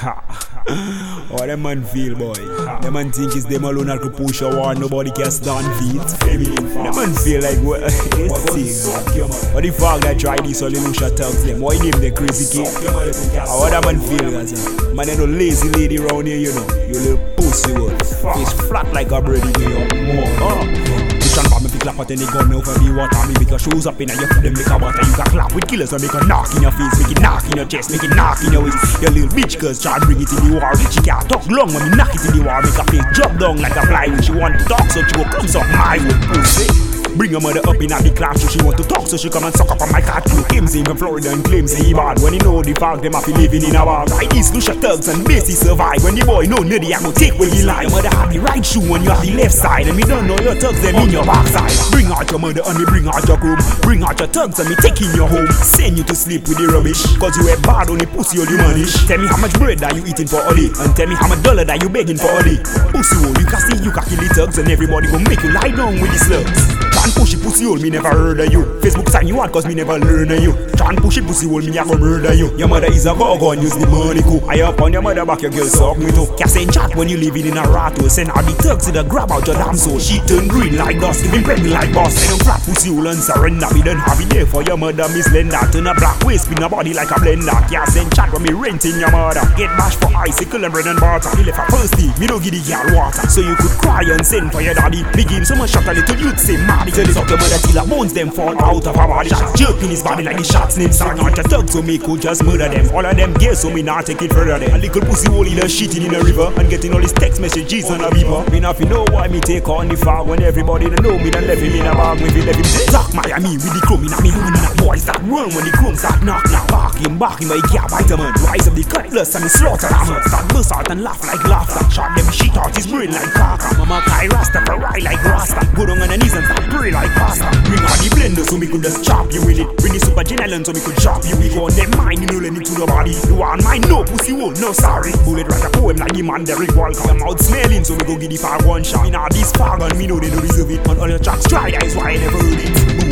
Oh, them man feel, boy. Them man think it's them alone that could push a war, nobody can stand feet. Them man feel like, what? What the fuck that try this all the Lucia thugs them? Why name the crazy kid? How that man feel, guys? Man, ain't no lazy lady around here, you know. You little pussy, what? Face flat like a bread, you know. Me clap at any gun over me water me make your shoes up in and you put them make a water. You can clap with killers and make a knock in your face, make it knock in your chest, make it knock in your waist. Your little bitch cause try to bring it in the war. She can't talk long when me knock it in the war. Make her face drop down like a fly when she want to talk, so she go come up my way pussy. Bring her mother up in the class so she want to talk, so she come and suck up on my cat crew. Him say from Florida and claims he bad. When he know the fact them happy living in a bar. Like these Lucia thugs and Macy survive. When the boy know nearly I go take where he lie. Your mother have the right shoe when you have the left side. And me don't know your thugs them in your backside. Bring out your mother and me bring out your groom. Bring out your thugs and me take in your home. Send you to sleep with the rubbish, cause you were bad on the pussy or the money. Tell me how much bread that you eating for all day, and tell me how much dollar that you begging for all day. Pussy hole, you can see you can kill the thugs and everybody gon' make you lie down with the slugs. Try and push it pussy hole, me never heard of you. Facebook sign you out cause me never learn of you. Try and push it pussy hole, me I go murder you. Your mother is a go-go and use the money cool. I up on your mother back, your girl suck me too. Can't say chat when you living in a rat hole. Send out the thugs to the grab out your damn soul. She turn green like dust, giving pregnant like boss. They don't flat pussy hole and surrender. Me don't have it there for your mother, Miss Lenda. Turn a black waist, spin a body like a blender. Can't send chat when me renting your mother. Get bashed for icicle and bread and butter. Me left a thirsty, me don't give the girl water. So you could cry and send for your daddy. Begin so much shot a little youth say mad. Tell it up your mother till her bones them fall out of her body. Shots jerk in his body like the shots named Star. Not a thug so me could just murder them. All of them gay so me not take it further them. A little pussy hole in a shitting in a river and getting all these text messages on a beaver. Me not know why me take on the fog when everybody don't know me done left him in a bag. Me feel left him dead. Talk Miami with the chrome in a me hand and a boys that run when the chrome start knock now. Barking but he can't bite a man. Rise up the cutlass and me slaughter a man. Start burst out and laugh like laughter. Shot them shit out his brain like caca. Mama Kai Rasta for ride like Rasta. Go down on the knees and start pray like pasta. Bring out the blender so me could just chop you with it. Bring the super general so me could chop you with it. On them mind you know let it to the body. You want mine no pussy hole no sorry. Bullet write a poem like the man Derek Walker. Your mouth smelling so me go give the fag one shot. Me now this fag and me know they don't deserve it. On all your tracks try that is why I never heard it.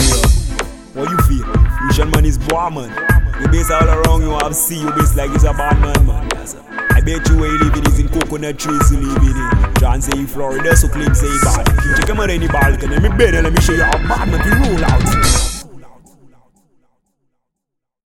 What you feel? Lucian man is boy man. You base all around you have see you base like it's a bad man. I bet you where you living is in coconut trees you living in. John say in Florida so claim say bad. Check him out any balcony. Let me bed and let me show you how bad man can roll out.